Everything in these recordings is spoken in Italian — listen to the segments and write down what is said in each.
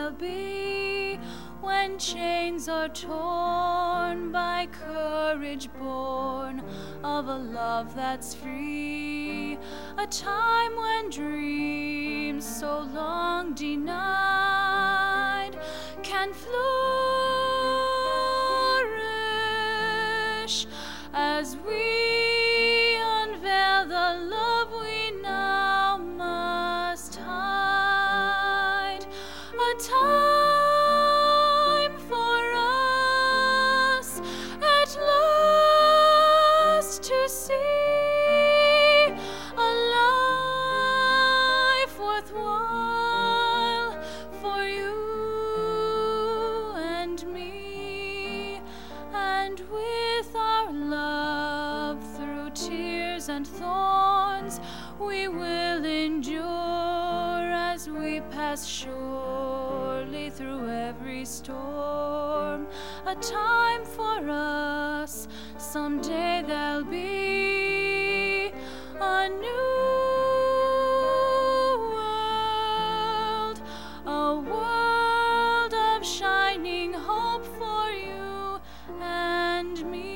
there'll be when chains are torn by courage born of a love that's free, a time when dreams so long denied can flourish as we unveil the love we now must hide. A time for us at last to see a life worthwhile for you and me, and with our love through tears and thorns we will endure as we pass surely through every storm. A time for us, someday there'll be a new world, a world of shining hope for you and me.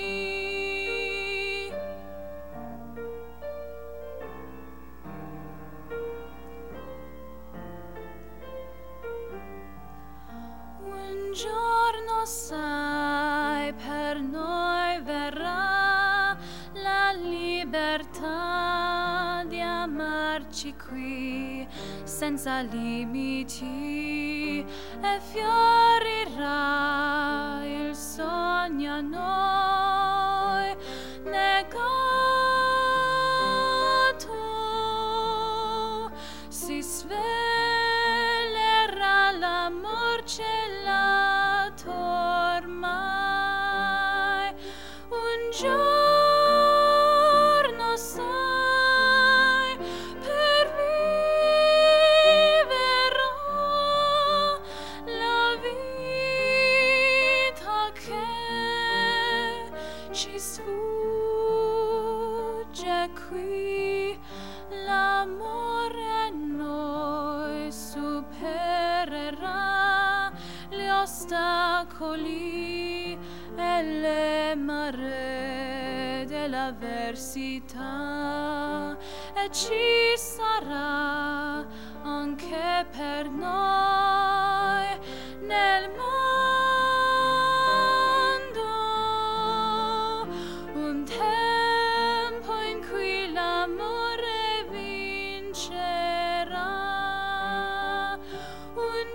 Un giorno sai per noi verrà la libertà di amarci qui senza limiti e fiorirà il sogno a noi negato, si svelerà l'amor celato ormai. Un giorno sai per viverò la vita che ci sfugge qui, l'amore noi supererà gli ostacoli e le maree dell'avversità, e ci sarà anche per noi nel mondo un tempo in cui l'amore vincerà. Un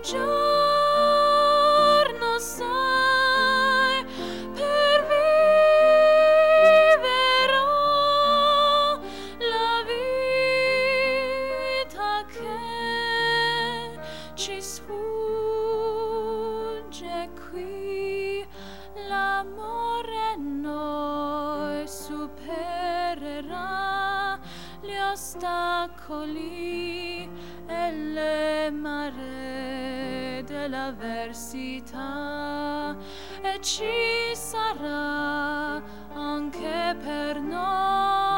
giorno sai per viverò la vita che ci sfugge qui, l'amore noi supererà gli ostacoli e le maree dell'avversità, e ci sarà anche per noi